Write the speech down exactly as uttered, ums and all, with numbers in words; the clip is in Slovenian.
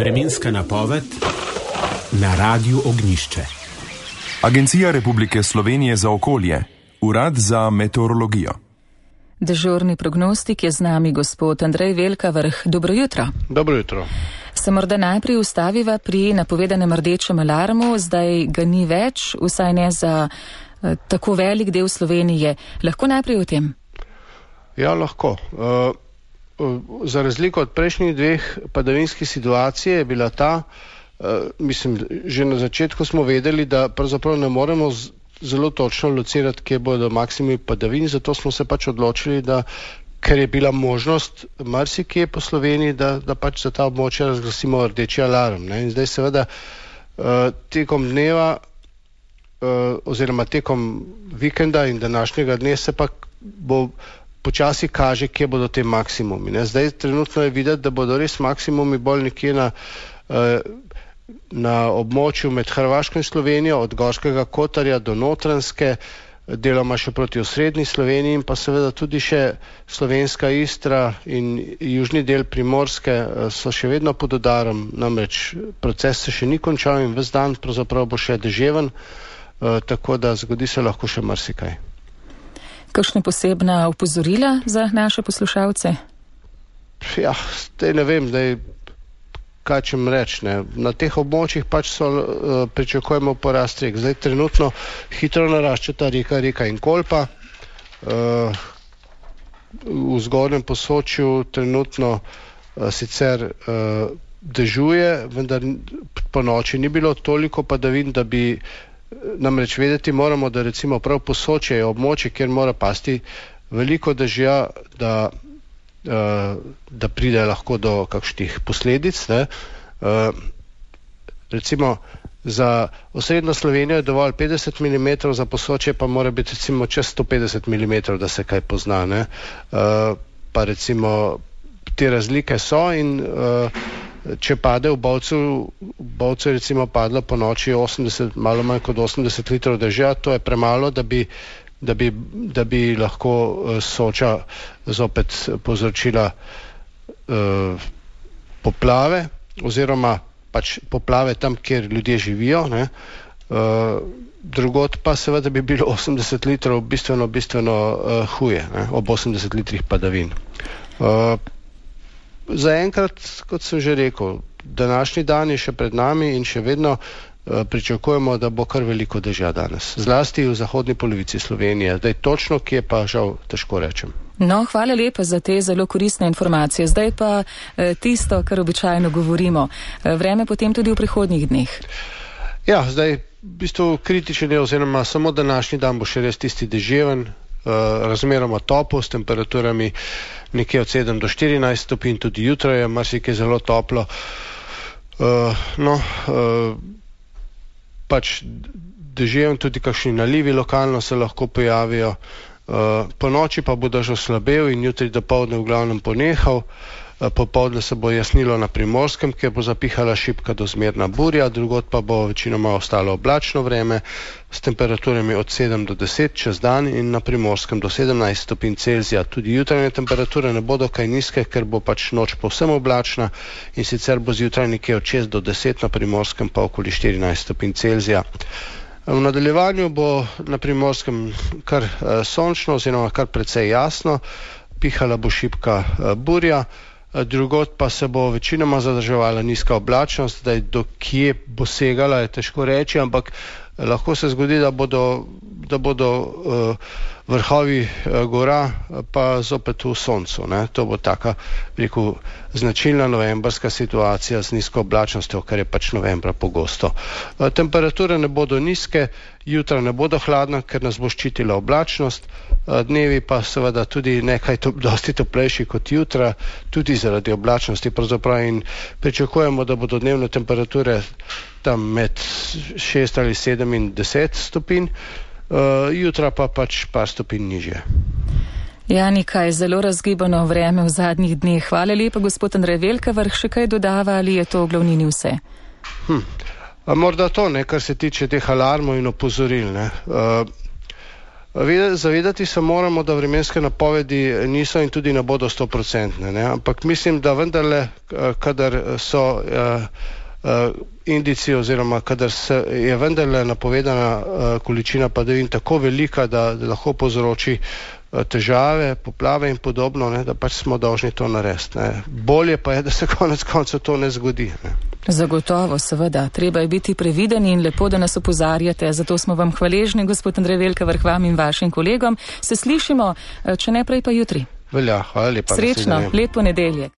Vremenska napoved na Radiu Ognjišče. Agencija Republike Slovenije za okolje, Urad za meteorologijo. Dežurni prognostik je z nami gospod Andrej Velkavrh. Dobro jutro. Dobro jutro. Se morda najprej ustaviva pri napovedanem rdečem alarmu, zdaj ga ni več, vsaj ne za eh, tako velik del Slovenije. Lahko najprej o tem? Ja, lahko. Uh, uh, za razliko od prejšnjih dveh padavinskih situacij je bila ta, uh, mislim, že na začetku smo vedeli, da pravzaprav ne moremo z, zelo točno locirati, kje bodo maksimumi padavin, zato smo se pač odločili, da ker je bila možnost marsikje po Sloveniji, da, da pač za ta območja razglasimo rdeči alarm. Ne? In zdaj seveda uh, tekom dneva uh, oziroma tekom vikenda in današnjega dne se pa bo počasi kaže, kje bodo te maksimumi. Ne? Zdaj trenutno je videti, da bodo res maksimumi bolj nekje na, na območju med Hrvaško in Slovenijo, od Gorskega Kotarja do Notranjske, deloma še proti osrednji Sloveniji in pa seveda tudi še slovenska Istra in južni del Primorske so še vedno pod udarom, namreč proces se še ni končal in ves dan pravzaprav bo še deževen, tako da zgodi se lahko še marsikaj. Kakšne posebna opozorila za naše poslušalce? Ja, zdaj ne vem, zdaj, kaj čem reči. Ne. Na teh območjih pač so, uh, pričakujemo porast rek. Zdaj trenutno hitro naraščata reka, reka in Kolpa. Uh, v zgornjem Posočju trenutno uh, sicer uh, dežuje, vendar po noči ni bilo toliko padavin, da bi namreč vedeti moramo, da recimo prav Posočje je območje, kjer mora pasti veliko dežja, da, uh, da pride lahko do kakšnih posledic. Ne? Uh, recimo za osrednjo Slovenijo je dovolj petdeset milimetrov, za Posočje pa mora biti recimo čez sto petdeset milimetrov, da se kaj pozna. Ne? Uh, pa recimo te razlike so in uh, če pade v Bovcu, v Bovcu je recimo padlo po noči osemdeset, malo manj kot osemdeset litrov dežja, to je premalo, da bi, da bi, da bi lahko Soča zopet povzročila uh, poplave, oziroma pač poplave tam, kjer ljudje živijo. Ne? Uh, drugod pa seveda bi bilo osemdeset litrov bistveno, bistveno uh, huje, ne? Ob osemdeset litrih padavin. Uh, Zaenkrat, kot sem že rekel, današnji dan je še pred nami in še vedno uh, pričakujemo, da bo kar veliko dežja danes. Zlasti v zahodni polovici Slovenije. Zdaj točno, kje pa žal težko rečem. No, hvala lepa za te zelo koristne informacije. Zdaj pa eh, tisto, kar običajno govorimo. Eh, vreme potem tudi v prihodnjih dneh. Ja, zdaj v bistvu kritičen je, oziroma samo današnji dan bo še res tisti deževen, uh, razmeroma toplo, s temperaturami nekje od sedem do štirinajst stopinj, tudi jutro je marsikaj zelo toplo. Uh, no, uh, pač deževen, tudi kakšni nalivi lokalno se lahko pojavijo. Uh, po noči pa bo dež oslabel in jutri dopoldne v glavnem ponehal. Uh, popoldne se bo jasnilo na Primorskem, kjer bo zapihala šibka do zmerna burja, drugod pa bo večinoma ostalo oblačno vreme s temperaturami od sedem do deset čez dan in na Primorskem do sedemnajst stopinj Celzija. Tudi jutranje temperature ne bodo kaj nizke, ker bo pač noč povsem oblačna in sicer bo zjutraj nekje od šest do deset, na Primorskem pa okoli štirinajst stopinj Celzija. V nadaljevanju bo na Primorskem kar uh, sončno oziroma kar precej jasno, pihala bo šibka uh, burja, uh, drugod pa se bo večinoma zadrževala nizka oblačnost, da do kje bo segala, je težko reči, ampak uh, lahko se zgodi, da bodo, da bodo uh, vrhovi uh, gora uh, pa zopet v soncu. Ne? To bo taka, rekel, značilna novembrska situacija z nizko oblačnostjo, kar je pač novembra pogosto. Uh, temperature ne bodo nizke, jutra ne bodo hladna, ker nas bo ščitila oblačnost, uh, dnevi pa seveda tudi nekaj to, dosti toplejši kot jutra, tudi zaradi oblačnosti pravzaprav, in pričakujemo, da bodo dnevne temperature tam med šest ali sedem in deset stopinj, uh, jutra pa pač par stopinj nižje. Jani, kaj zelo razgibano vreme v zadnjih dneh. Hvala lepa, gospod Andrej Velkavrh. Še kaj dodava ali je to v glavnini vse? Hm. A morda to, ne, kar se tiče teh alarmov in opozoril. Ne. Uh, Zavedati se moramo, da vremenske napovedi niso in tudi ne bodo stoprocentne, ampak mislim, da vendarle, kadar so uh, uh, indici oziroma kadar se je vendarle napovedana uh, količina padavin tako velika, da, da lahko povzroči uh, težave, poplave in podobno, ne, da pač smo dolžni to narediti. Ne. Bolje pa je, da se konec koncev to ne zgodi. Ne. Zagotovo, seveda. Treba je biti previden in lepo, da nas opozarjate. Zato smo vam hvaležni, gospod Andrej Velkavrh, vam in vašim kolegom. Se slišimo, če ne prej pa jutri. Velja, hvala lepa. Srečno, lep ponedeljek.